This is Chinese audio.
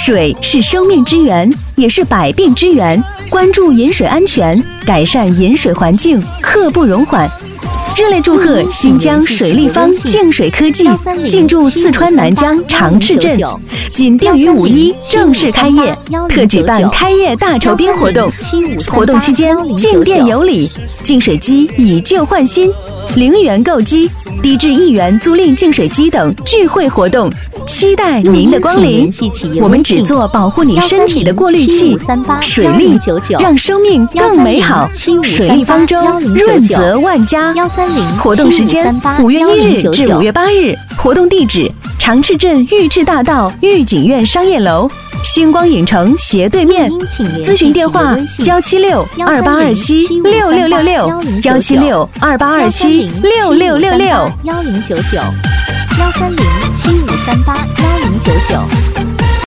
水是生命之源，也是百病之源。关注饮水安全，改善饮水环境，刻不容缓。热烈祝贺新疆水立方净水科技进驻四川南江长赤镇，仅定于5·1正式开业，特举办开业大酬宾活动。活动期间进店有礼，净水机以旧换新，0元购机，低至1元租赁净水机等聚会活动。期待您的光临，我们只做保护你身体的过滤器。水利让生命更美好，水利方舟润泽万家。活动时间5月1日至5月8日，活动地址长赤镇玉质大道御景苑商业楼星光影城斜对面。咨询电话17628276666，17628276666。 1099-130-7538-1099。